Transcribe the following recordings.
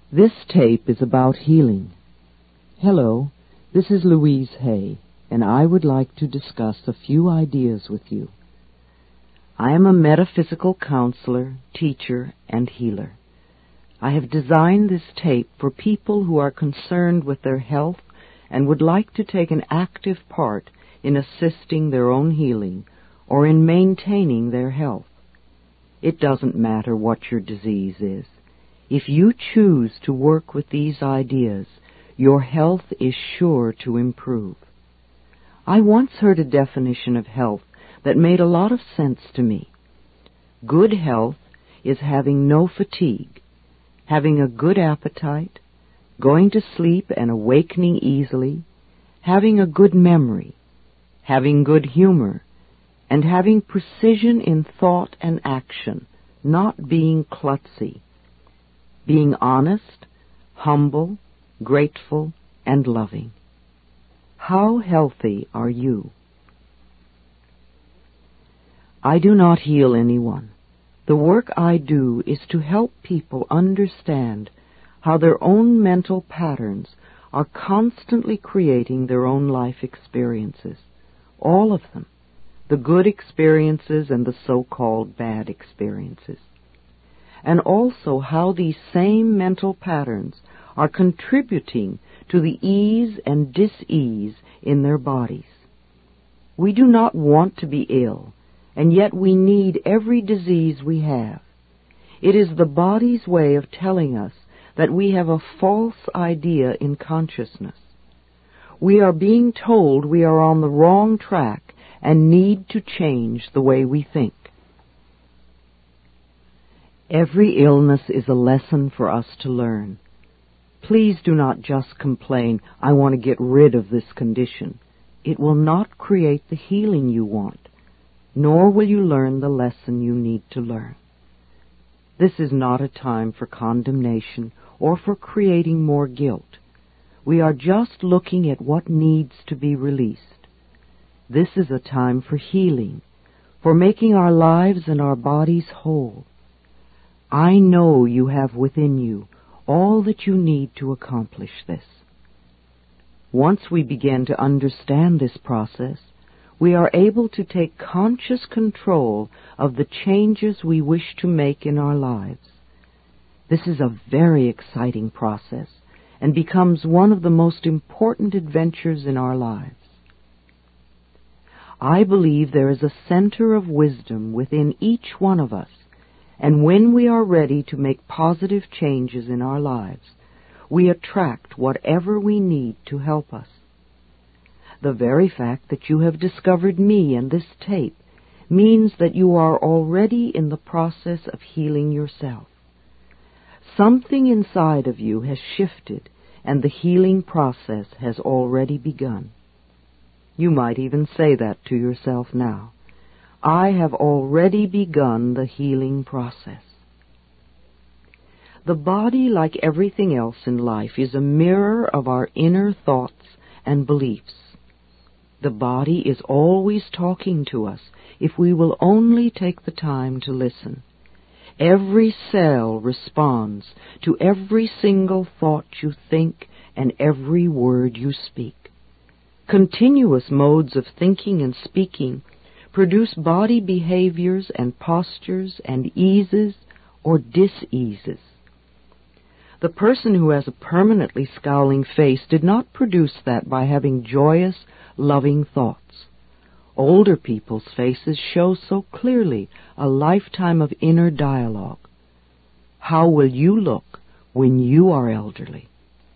This tape is about healing. Hello, this is Louise Hay, and I would like to discuss a few ideas with you. I am a metaphysical counselor, teacher, and healer. I have designed this tape for people who are concerned with their health and would like to take an active part in assisting their own healing or in maintaining their health. It doesn't matter what your disease is. If you choose to work with these ideas, your health is sure to improve. I once heard a definition of health that made a lot of sense to me. Good health is having no fatigue, having a good appetite, going to sleep and awakening easily, having a good memory, having good humor, and having precision in thought and action, not being klutzy. Being honest, humble, grateful, and loving. How healthy are you? I do not heal anyone. The work I do is to help people understand how their own mental patterns are constantly creating their own life experiences. All of them. The good experiences and the so-called bad experiences. And also how these same mental patterns are contributing to the ease and dis-ease in their bodies. We do not want to be ill, and yet we need every disease we have. It is the body's way of telling us that we have a false idea in consciousness. We are being told we are on the wrong track and need to change the way we think. Every illness is a lesson for us to learn. Please do not just complain, I want to get rid of this condition. It will not create the healing you want, nor will you learn the lesson you need to learn. This is not a time for condemnation or for creating more guilt. We are just looking at what needs to be released. This is a time for healing, for making our lives and our bodies whole. I know you have within you all that you need to accomplish this. Once we begin to understand this process, we are able to take conscious control of the changes we wish to make in our lives. This is a very exciting process and becomes one of the most important adventures in our lives. I believe there is a center of wisdom within each one of us, and when we are ready to make positive changes in our lives, we attract whatever we need to help us. The very fact that you have discovered me and this tape means that you are already in the process of healing yourself. Something inside of you has shifted, and the healing process has already begun. You might even say that to yourself now. I have already begun the healing process. The body, like everything else in life, is a mirror of our inner thoughts and beliefs. The body is always talking to us if we will only take the time to listen. Every cell responds to every single thought you think and every word you speak. Continuous modes of thinking and speaking produce body behaviors and postures and eases or dis-eases. The person who has a permanently scowling face did not produce that by having joyous, loving thoughts. Older people's faces show so clearly a lifetime of inner dialogue. How will you look when you are elderly?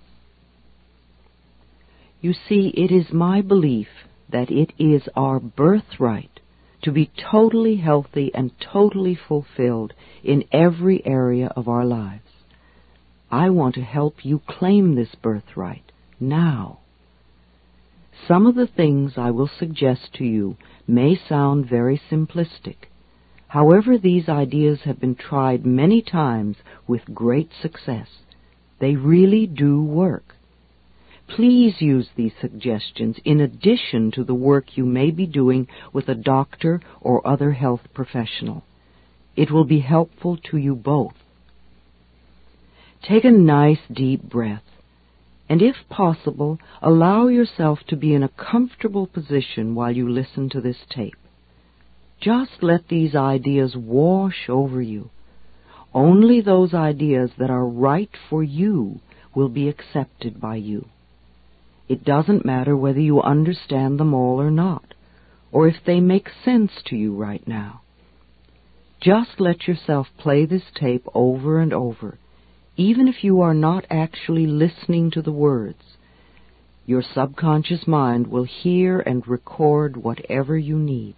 You see, it is my belief that it is our birthright to be totally healthy and totally fulfilled in every area of our lives. I want to help you claim this birthright now. Some of the things I will suggest to you may sound very simplistic. However, these ideas have been tried many times with great success. They really do work. Please use these suggestions in addition to the work you may be doing with a doctor or other health professional. It will be helpful to you both. Take a nice deep breath, and if possible, allow yourself to be in a comfortable position while you listen to this tape. Just let these ideas wash over you. Only those ideas that are right for you will be accepted by you. It doesn't matter whether you understand them all or not, or if they make sense to you right now. Just let yourself play this tape over and over, even if you are not actually listening to the words. Your subconscious mind will hear and record whatever you need.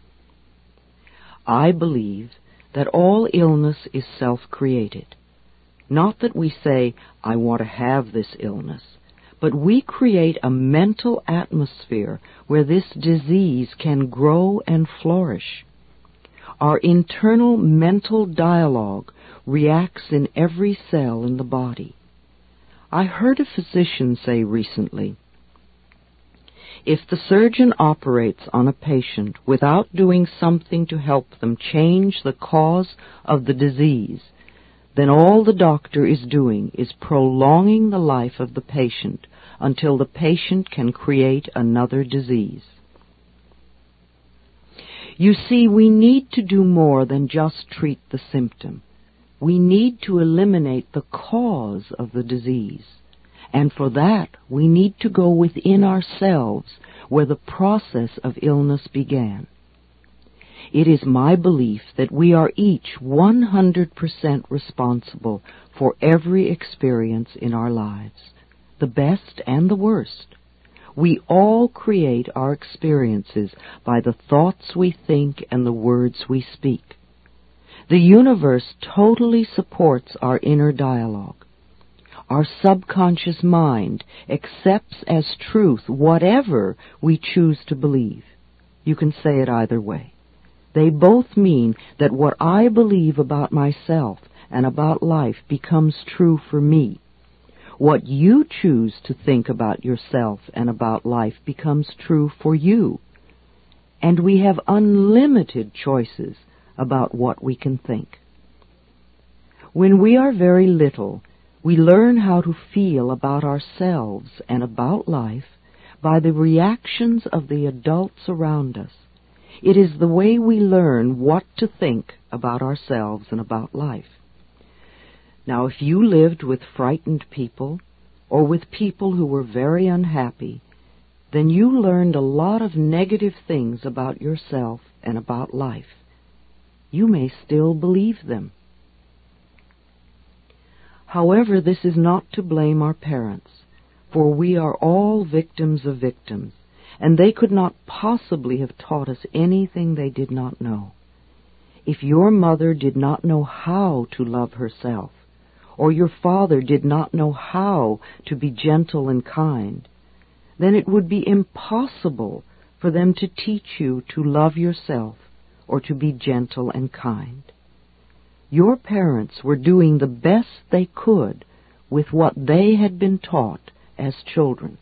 I believe that all illness is self-created. Not that we say, I want to have this illness, but we create a mental atmosphere where this disease can grow and flourish. Our internal mental dialogue reacts in every cell in the body. I heard a physician say recently, if the surgeon operates on a patient without doing something to help them change the cause of the disease, then all the doctor is doing is prolonging the life of the patient until the patient can create another disease. You see, we need to do more than just treat the symptom. We need to eliminate the cause of the disease. And for that, we need to go within ourselves where the process of illness began. It is my belief that we are each 100% responsible for every experience in our lives, the best and the worst. We all create our experiences by the thoughts we think and the words we speak. The universe totally supports our inner dialogue. Our subconscious mind accepts as truth whatever we choose to believe. You can say it either way. They both mean that what I believe about myself and about life becomes true for me. What you choose to think about yourself and about life becomes true for you. And we have unlimited choices about what we can think. When we are very little, we learn how to feel about ourselves and about life by the reactions of the adults around us. It is the way we learn what to think about ourselves and about life. Now, if you lived with frightened people or with people who were very unhappy, then you learned a lot of negative things about yourself and about life. You may still believe them. However, this is not to blame our parents, for we are all victims of victims, and they could not possibly have taught us anything they did not know. If your mother did not know how to love herself, or your father did not know how to be gentle and kind, then it would be impossible for them to teach you to love yourself or to be gentle and kind. Your parents were doing the best they could with what they had been taught as children.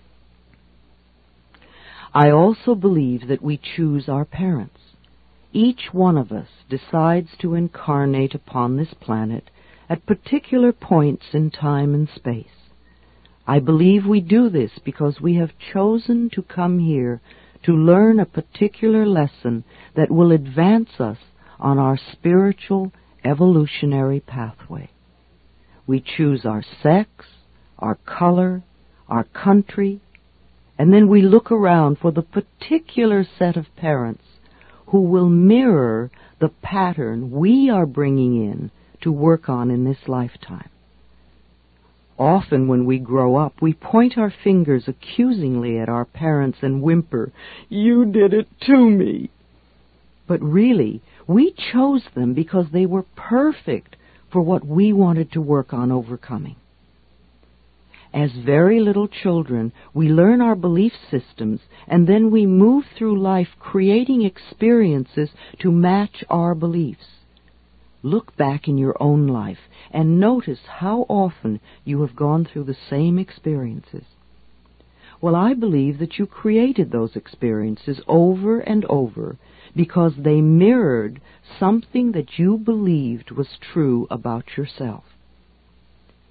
I also believe that we choose our parents. Each one of us decides to incarnate upon this planet at particular points in time and space. I believe we do this because we have chosen to come here to learn a particular lesson that will advance us on our spiritual evolutionary pathway. We choose our sex, our color, our country, and then we look around for the particular set of parents who will mirror the pattern we are bringing in to work on in this lifetime. Often when we grow up, we point our fingers accusingly at our parents and whimper, "You did it to me." But really, we chose them because they were perfect for what we wanted to work on overcoming. As very little children, we learn our belief systems, and then we move through life creating experiences to match our beliefs. Look back in your own life and notice how often you have gone through the same experiences. Well, I believe that you created those experiences over and over because they mirrored something that you believed was true about yourself.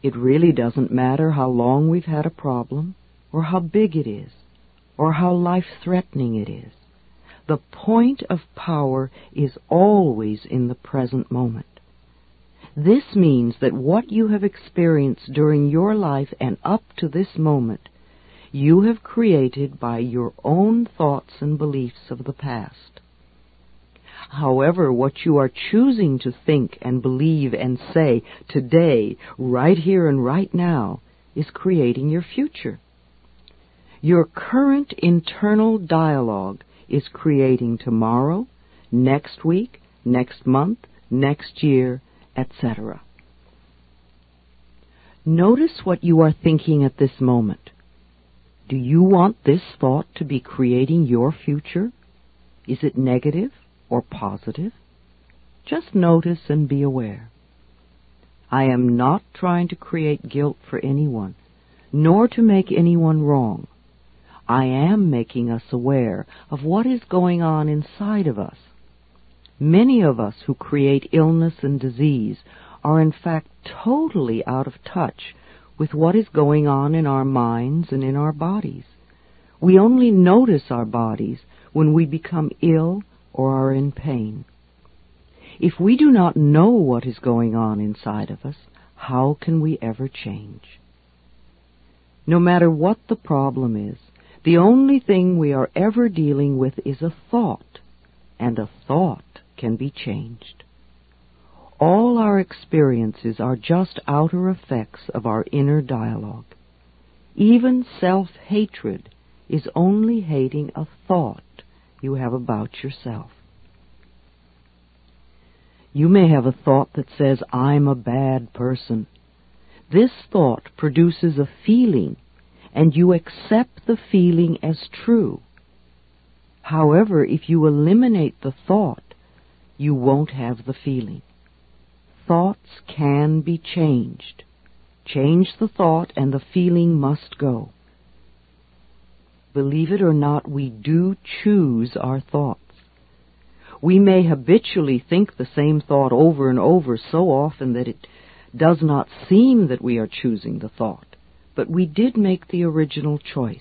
It really doesn't matter how long we've had a problem, or how big it is, or how life-threatening it is. The point of power is always in the present moment. This means that what you have experienced during your life and up to this moment, you have created by your own thoughts and beliefs of the past. However, what you are choosing to think and believe and say today, right here and right now, is creating your future. Your current internal dialogue is creating tomorrow, next week, next month, next year, etc. Notice what you are thinking at this moment. Do you want this thought to be creating your future? Is it negative or positive? Just notice and be aware. I am not trying to create guilt for anyone, nor to make anyone wrong. I am making us aware of what is going on inside of us. Many of us who create illness and disease are in fact totally out of touch with what is going on in our minds and in our bodies. We only notice our bodies when we become ill or are in pain. If we do not know what is going on inside of us, how can we ever change? No matter what the problem is, the only thing we are ever dealing with is a thought, and a thought can be changed. All our experiences are just outer effects of our inner dialogue. Even self-hatred is only hating a thought you have about yourself. You may have a thought that says, I'm a bad person. This thought produces a feeling, and you accept the feeling as true. However, if you eliminate the thought, you won't have the feeling. Thoughts can be changed. Change the thought and the feeling must go. Believe it or not, we do choose our thoughts. We may habitually think the same thought over and over so often that it does not seem that we are choosing the thought. But we did make the original choice.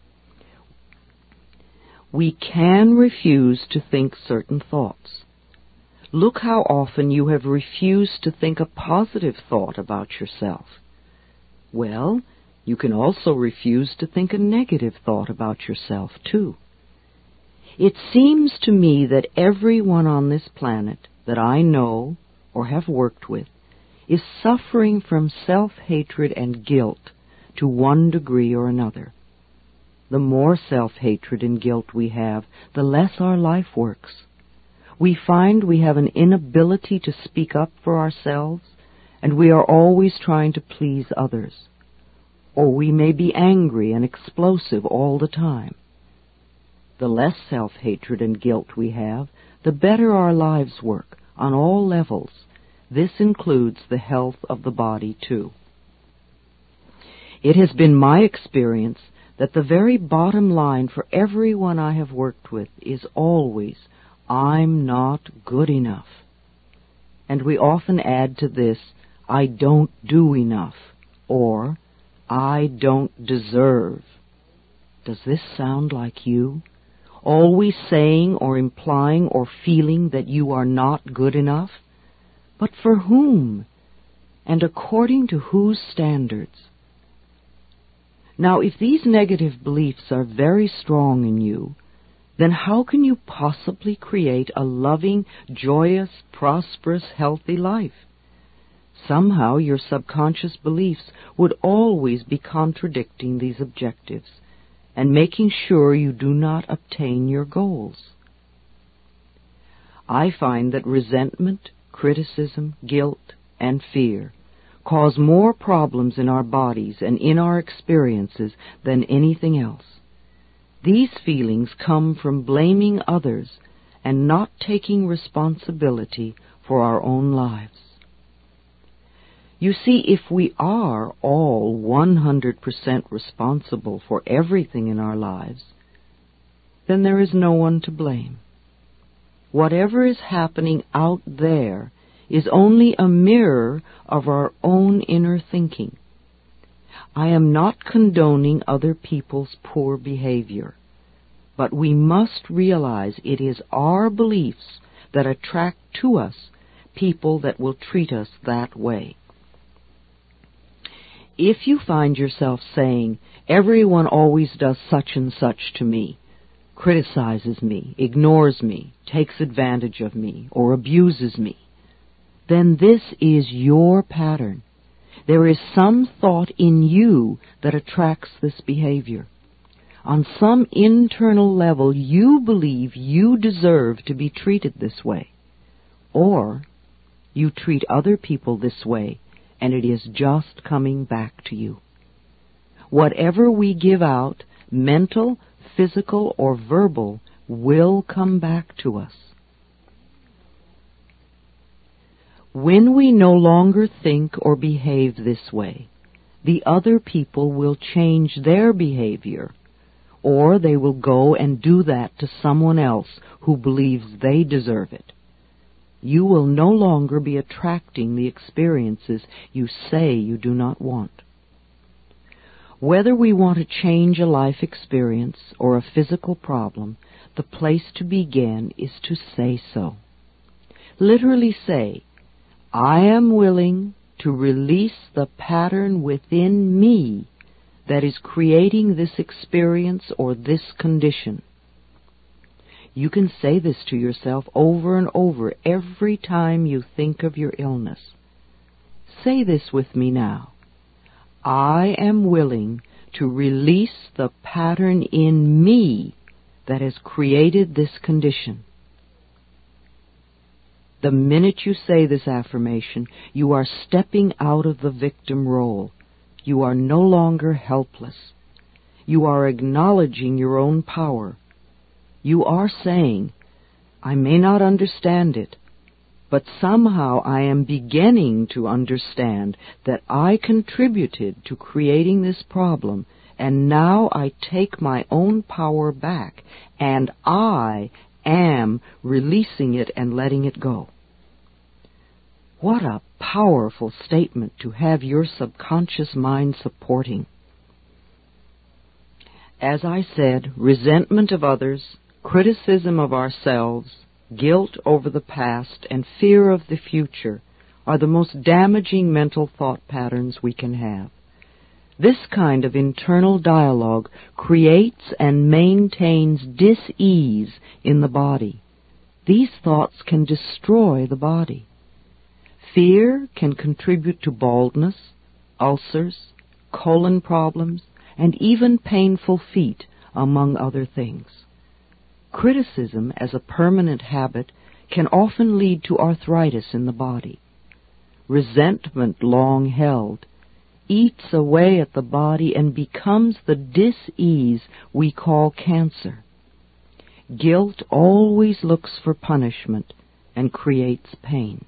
We can refuse to think certain thoughts. Look how often you have refused to think a positive thought about yourself. Well, you can also refuse to think a negative thought about yourself, too. It seems to me that everyone on this planet that I know or have worked with is suffering from self-hatred and guilt to one degree or another. The more self-hatred and guilt we have, the less our life works. We find we have an inability to speak up for ourselves, and we are always trying to please others. Or we may be angry and explosive all the time. The less self-hatred and guilt we have, the better our lives work on all levels. This includes the health of the body, too. It has been my experience that the very bottom line for everyone I have worked with is always, I'm not good enough. And we often add to this, I don't do enough, or I don't deserve. Does this sound like you? Always saying or implying or feeling that you are not good enough? But for whom? And according to whose standards? Now, if these negative beliefs are very strong in you, then how can you possibly create a loving, joyous, prosperous, healthy life? Somehow your subconscious beliefs would always be contradicting these objectives and making sure you do not obtain your goals. I find that resentment, criticism, guilt, and fear cause more problems in our bodies and in our experiences than anything else. These feelings come from blaming others and not taking responsibility for our own lives. You see, if we are all 100% responsible for everything in our lives, then there is no one to blame. Whatever is happening out there is only a mirror of our own inner thinking. I am not condoning other people's poor behavior, but we must realize it is our beliefs that attract to us people that will treat us that way. If you find yourself saying, everyone always does such and such to me, criticizes me, ignores me, takes advantage of me, or abuses me, then this is your pattern. There is some thought in you that attracts this behavior. On some internal level, you believe you deserve to be treated this way, or you treat other people this way, and it is just coming back to you. Whatever we give out, mental, physical, or verbal, will come back to us. When we no longer think or behave this way, the other people will change their behavior, or they will go and do that to someone else who believes they deserve it. You will no longer be attracting the experiences you say you do not want. Whether we want to change a life experience or a physical problem, the place to begin is to say so. Literally say, I am willing to release the pattern within me that is creating this experience or this condition. You can say this to yourself over and over every time you think of your illness. Say this with me now. I am willing to release the pattern in me that has created this condition. The minute you say this affirmation, you are stepping out of the victim role. You are no longer helpless. You are acknowledging your own power. You are saying, I may not understand it, but somehow I am beginning to understand that I contributed to creating this problem, and now I take my own power back, and I am releasing it and letting it go. What a powerful statement to have your subconscious mind supporting. As I said, resentment of others, criticism of ourselves, guilt over the past, and fear of the future are the most damaging mental thought patterns we can have. This kind of internal dialogue creates and maintains dis-ease in the body. These thoughts can destroy the body. Fear can contribute to baldness, ulcers, colon problems, and even painful feet, among other things. Criticism, as a permanent habit, can often lead to arthritis in the body. Resentment, long held, eats away at the body and becomes the dis-ease we call cancer. Guilt always looks for punishment and creates pain.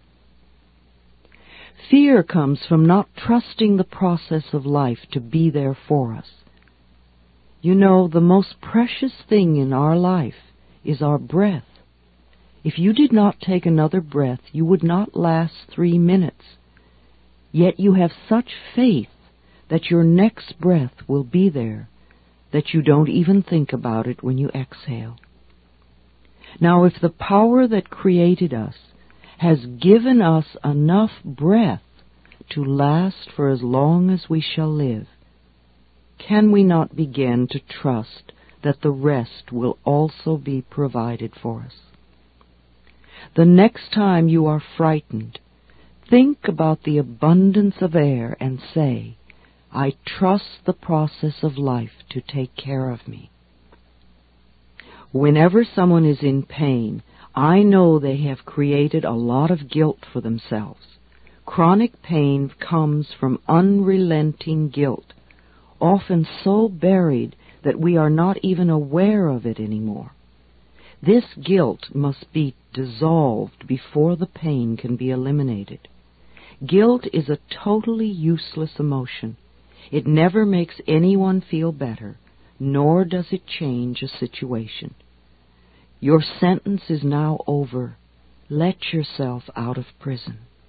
Fear comes from not trusting the process of life to be there for us. You know, the most precious thing in our life is our breath. If you did not take another breath, you would not last 3 minutes. Yet you have such faith that your next breath will be there, that you don't even think about it when you exhale. Now, if the power that created us has given us enough breath to last for as long as we shall live, can we not begin to trust that the rest will also be provided for us? The next time you are frightened, think about the abundance of air and say, I trust the process of life to take care of me. Whenever someone is in pain, I know they have created a lot of guilt for themselves. Chronic pain comes from unrelenting guilt, often so buried that we are not even aware of it anymore. This guilt must be dissolved before the pain can be eliminated. Guilt is a totally useless emotion. It never makes anyone feel better, nor does it change a situation. Your sentence is now over. Let yourself out of prison.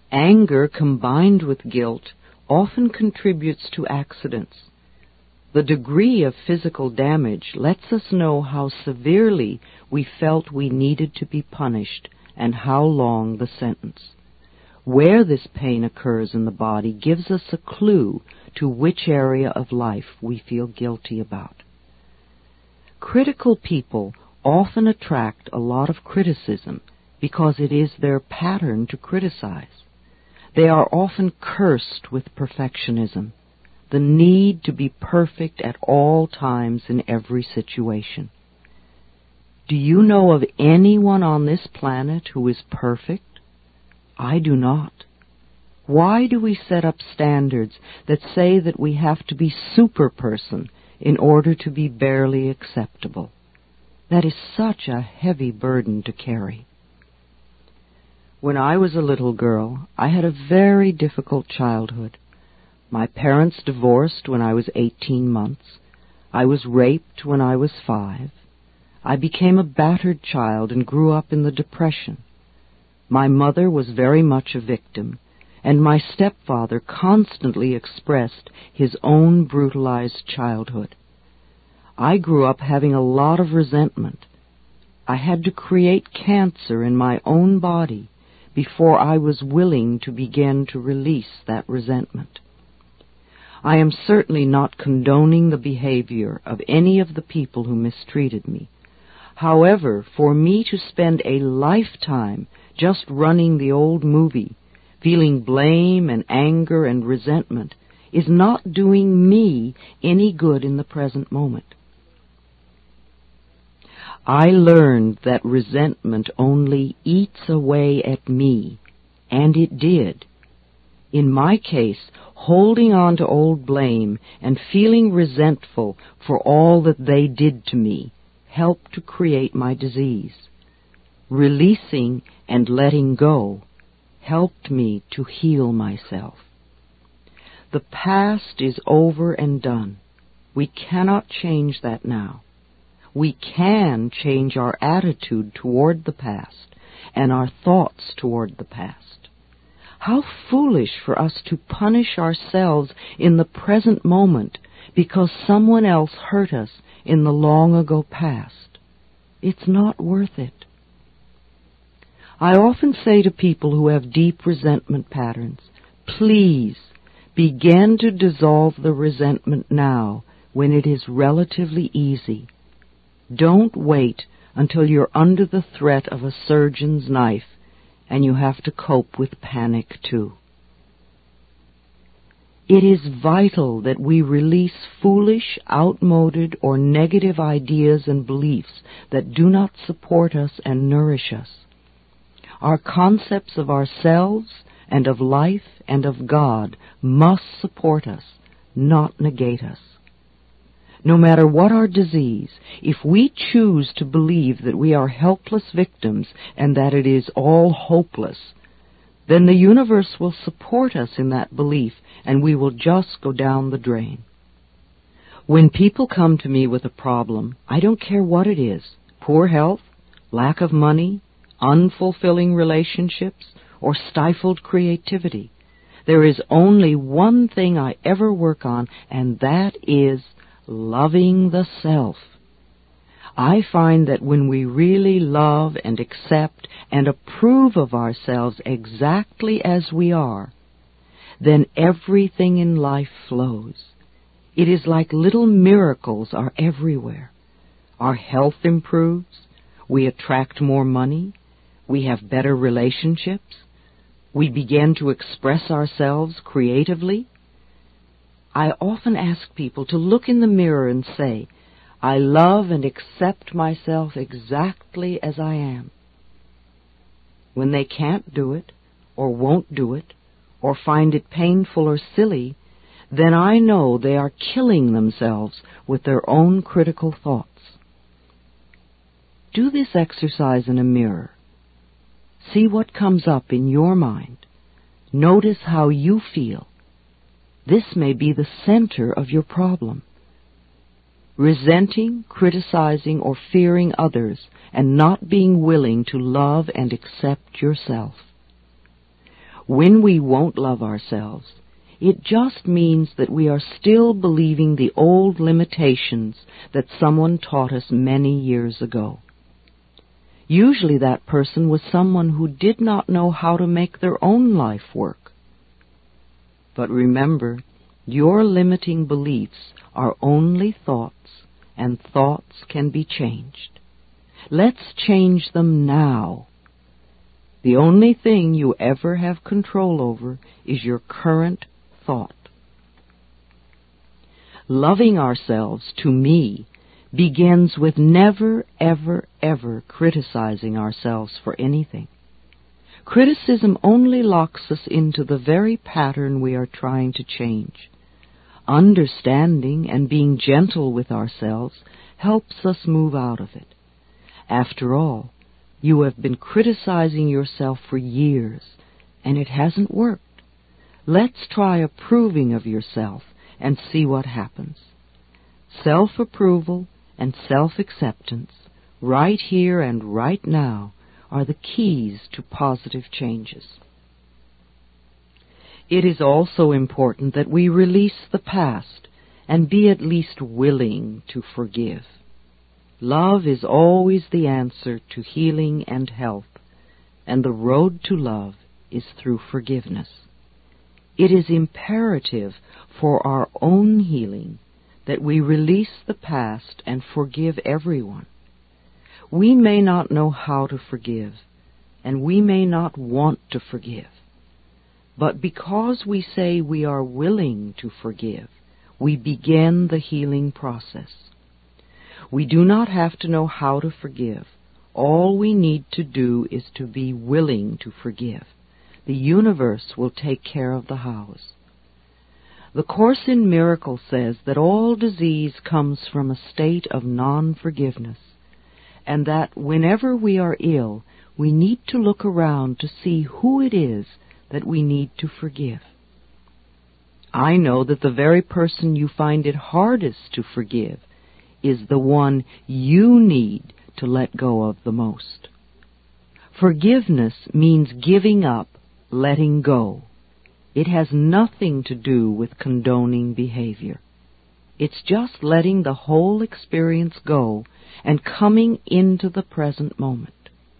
Anger combined with guilt often contributes to accidents. The degree of physical damage lets us know how severely we felt we needed to be punished and how long the sentence. Where this pain occurs in the body gives us a clue to which area of life we feel guilty about. Critical people often attract a lot of criticism because it is their pattern to criticize. They are often cursed with perfectionism, the need to be perfect at all times in every situation. Do you know of anyone on this planet who is perfect? I do not. Why do we set up standards that say that we have to be super-person in order to be barely acceptable? That is such a heavy burden to carry. When I was a little girl, I had a very difficult childhood. My parents divorced when I was 18 months. I was raped when I was 5. I became a battered child and grew up in the Depression. My mother was very much a victim, and my stepfather constantly expressed his own brutalized childhood. I grew up having a lot of resentment. I had to create cancer in my own body before I was willing to begin to release that resentment. I am certainly not condoning the behavior of any of the people who mistreated me. However, for me to spend a lifetime just running the old movie, feeling blame and anger and resentment, is not doing me any good in the present moment. I learned that resentment only eats away at me, and it did. In my case, holding on to old blame and feeling resentful for all that they did to me helped to create my disease. Releasing and letting go helped me to heal myself. The past is over and done. We cannot change that now. We can change our attitude toward the past and our thoughts toward the past. How foolish for us to punish ourselves in the present moment because someone else hurt us in the long ago past. It's not worth it. I often say to people who have deep resentment patterns, please begin to dissolve the resentment now when it is relatively easy. Don't wait until you're under the threat of a surgeon's knife and you have to cope with panic too. It is vital that we release foolish, outmoded, or negative ideas and beliefs that do not support us and nourish us. Our concepts of ourselves and of life and of God must support us, not negate us. No matter what our disease, if we choose to believe that we are helpless victims and that it is all hopeless, then the universe will support us in that belief and we will just go down the drain. When people come to me with a problem, I don't care what it is, poor health, lack of money, unfulfilling relationships, or stifled creativity. There is only one thing I ever work on, and that is loving the self. I find that when we really love and accept and approve of ourselves exactly as we are, then everything in life flows. It is like little miracles are everywhere. Our health improves, we attract more money, we have better relationships, we begin to express ourselves creatively. I often ask people to look in the mirror and say, I love and accept myself exactly as I am. When they can't do it, or won't do it, or find it painful or silly, then I know they are killing themselves with their own critical thoughts. Do this exercise in a mirror. See what comes up in your mind. Notice how you feel. This may be the center of your problem. Resenting, criticizing, or fearing others, and not being willing to love and accept yourself. When we won't love ourselves, it just means that we are still believing the old limitations that someone taught us many years ago. Usually that person was someone who did not know how to make their own life work. But remember, your limiting beliefs are only thoughts, and thoughts can be changed. Let's change them now. The only thing you ever have control over is your current thought. Loving ourselves, to me, begins with never, ever, ever criticizing ourselves for anything. Criticism only locks us into the very pattern we are trying to change. Understanding and being gentle with ourselves helps us move out of it. After all, you have been criticizing yourself for years, and it hasn't worked. Let's try approving of yourself and see what happens. Self-approval and self-acceptance, right here and right now, are the keys to positive changes. It is also important that we release the past and be at least willing to forgive. Love is always the answer to healing and health, and the road to love is through forgiveness. It is imperative for our own healing that we release the past and forgive everyone. We may not know how to forgive, and we may not want to forgive. But because we say we are willing to forgive, we begin the healing process. We do not have to know how to forgive. All we need to do is to be willing to forgive. The universe will take care of the hows. The Course in Miracles says that all disease comes from a state of non-forgiveness, and that whenever we are ill, we need to look around to see who it is that we need to forgive. I know that the very person you find it hardest to forgive is the one you need to let go of the most. Forgiveness means giving up, letting go. It has nothing to do with condoning behavior. It's just letting the whole experience go and coming into the present moment.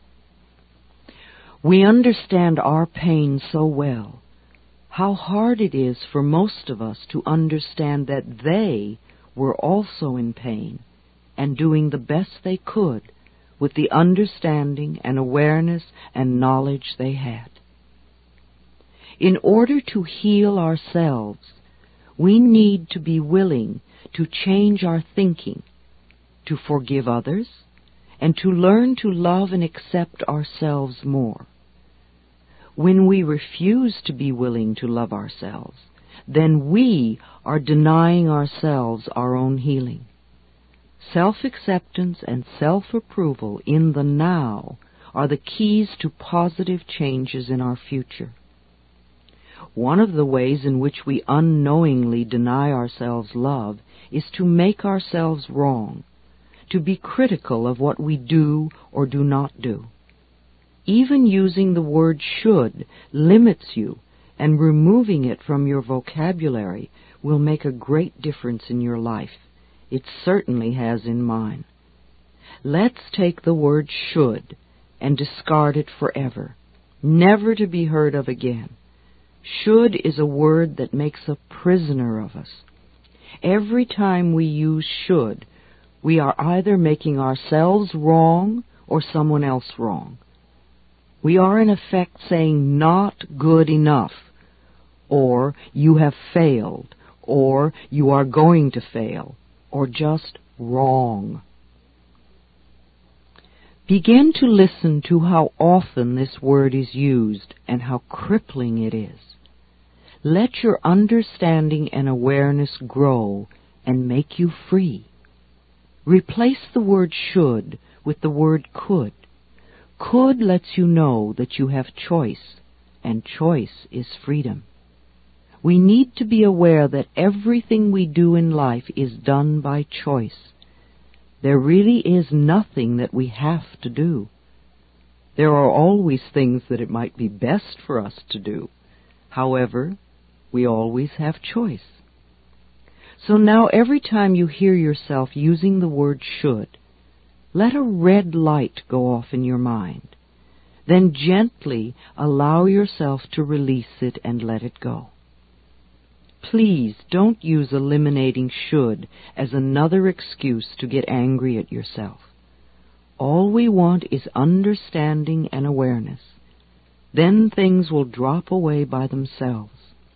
We understand our pain so well, how hard it is for most of us to understand that they were also in pain and doing the best they could with the understanding and awareness and knowledge they had. In order to heal ourselves, we need to be willing to change our thinking, to forgive others, and to learn to love and accept ourselves more. When we refuse to be willing to love ourselves, then we are denying ourselves our own healing. Self-acceptance and self-approval in the now are the keys to positive changes in our future. One of the ways in which we unknowingly deny ourselves love is to make ourselves wrong, to be critical of what we do or do not do. Even using the word should limits you, and removing it from your vocabulary will make a great difference in your life. It certainly has in mine. Let's take the word should and discard it forever, never to be heard of again. Should is a word that makes a prisoner of us. Every time we use should, we are either making ourselves wrong or someone else wrong. We are in effect saying not good enough, or you have failed, or you are going to fail, or just wrong. Begin to listen to how often this word is used and how crippling it is. Let your understanding and awareness grow and make you free. Replace the word should with the word could. Could lets you know that you have choice, and choice is freedom. We need to be aware that everything we do in life is done by choice. There really is nothing that we have to do. There are always things that it might be best for us to do, However, we always have choice. So now every time you hear yourself using the word should, let a red light go off in your mind. Then gently allow yourself to release it and let it go. Please don't use eliminating should as another excuse to get angry at yourself. All we want is understanding and awareness. Then things will drop away by themselves.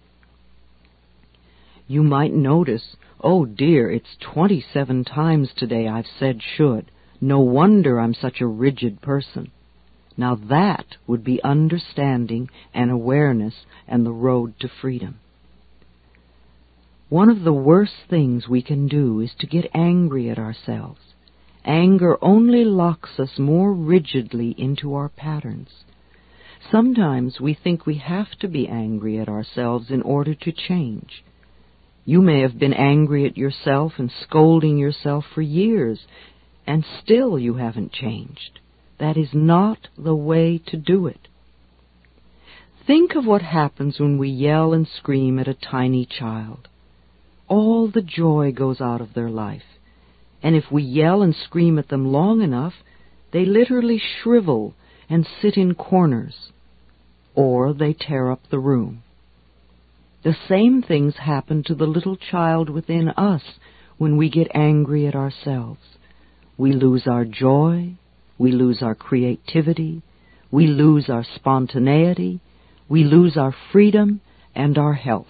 You might notice, oh dear, it's 27 times today I've said should. No wonder I'm such a rigid person. Now that would be understanding and awareness and the road to freedom. One of the worst things we can do is to get angry at ourselves. Anger only locks us more rigidly into our patterns. Sometimes we think we have to be angry at ourselves in order to change. You may have been angry at yourself and scolding yourself for years, and still you haven't changed. That is not the way to do it. Think of what happens when we yell and scream at a tiny child. All the joy goes out of their life. And if we yell and scream at them long enough, they literally shrivel and sit in corners, or they tear up the room. The same things happen to the little child within us when we get angry at ourselves. We lose our joy, we lose our creativity, we lose our spontaneity, we lose our freedom and our health.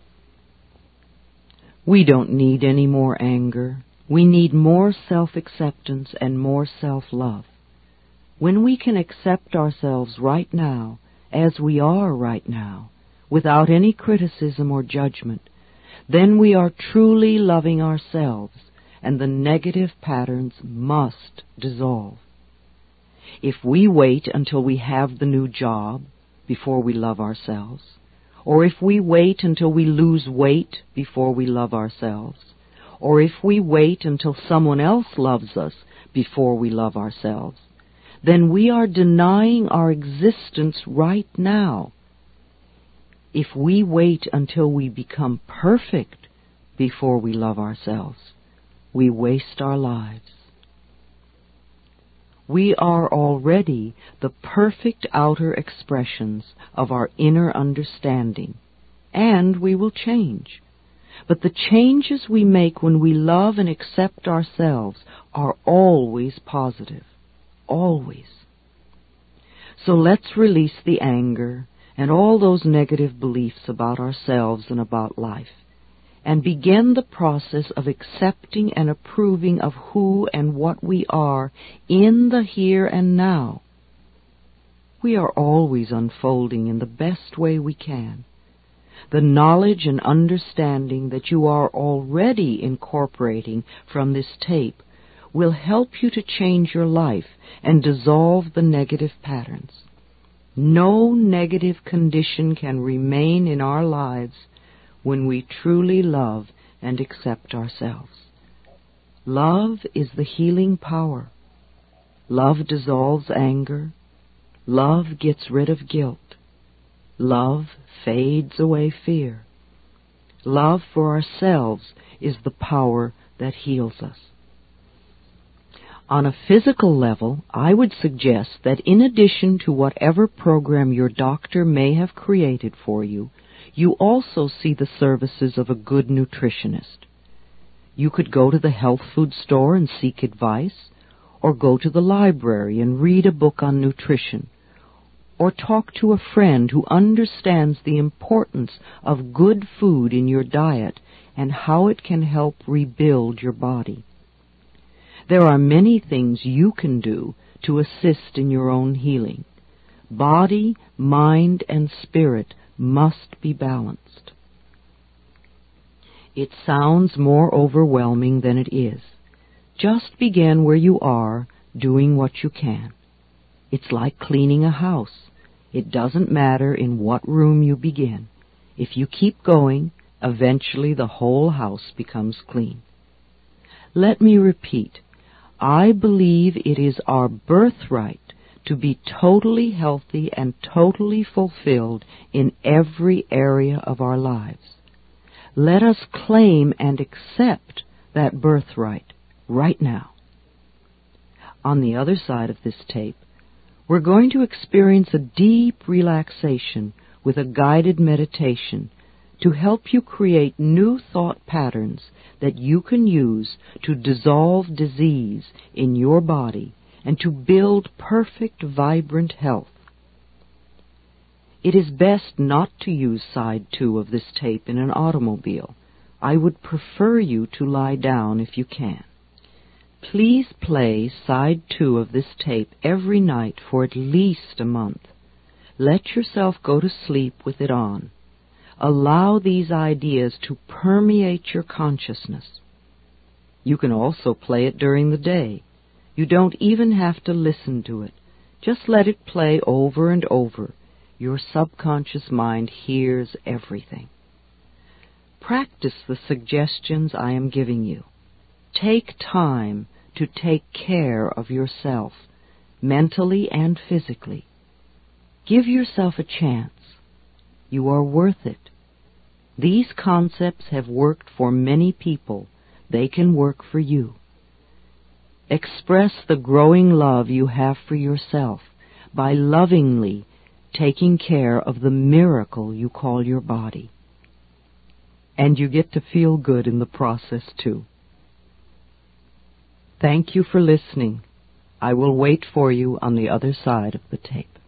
We don't need any more anger. We need more self-acceptance and more self-love. When we can accept ourselves right now, as we are right now, without any criticism or judgment, then we are truly loving ourselves, and the negative patterns must dissolve. If we wait until we have the new job before we love ourselves, or if we wait until we lose weight before we love ourselves, or if we wait until someone else loves us before we love ourselves, then we are denying our existence right now. If we wait until we become perfect before we love ourselves, we waste our lives. We are already the perfect outer expressions of our inner understanding, and we will change. But the changes we make when we love and accept ourselves are always positive, always. So let's release the anger and all those negative beliefs about ourselves and about life, and begin the process of accepting and approving of who and what we are in the here and now. We are always unfolding in the best way we can. The knowledge and understanding that you are already incorporating from this tape will help you to change your life and dissolve the negative patterns. No negative condition can remain in our lives when we truly love and accept ourselves. Love is the healing power. Love dissolves anger. Love gets rid of guilt. Love fades away fear. Love for ourselves is the power that heals us. On a physical level, I would suggest that in addition to whatever program your doctor may have created for you, you also see the services of a good nutritionist. You could go to the health food store and seek advice, or go to the library and read a book on nutrition, or talk to a friend who understands the importance of good food in your diet and how it can help rebuild your body. There are many things you can do to assist in your own healing. Body, mind, and spirit must be balanced. It sounds more overwhelming than it is. Just begin where you are, doing what you can. It's like cleaning a house. It doesn't matter in what room you begin. If you keep going, eventually the whole house becomes clean. Let me repeat. I believe it is our birthright to be totally healthy and totally fulfilled in every area of our lives. Let us claim and accept that birthright right now. On the other side of this tape, we're going to experience a deep relaxation with a guided meditation to help you create new thought patterns that you can use to dissolve disease in your body and to build perfect, vibrant health. It is best not to use side 2 of this tape in an automobile. I would prefer you to lie down if you can. Please play side 2 of this tape every night for at least a month. Let yourself go to sleep with it on. Allow these ideas to permeate your consciousness. You can also play it during the day. You don't even have to listen to it. Just let it play over and over. Your subconscious mind hears everything. Practice the suggestions I am giving you. Take time to take care of yourself, mentally and physically. Give yourself a chance. You are worth it. These concepts have worked for many people. They can work for you. Express the growing love you have for yourself by lovingly taking care of the miracle you call your body. And you get to feel good in the process, too. Thank you for listening. I will wait for you on the other side of the tape.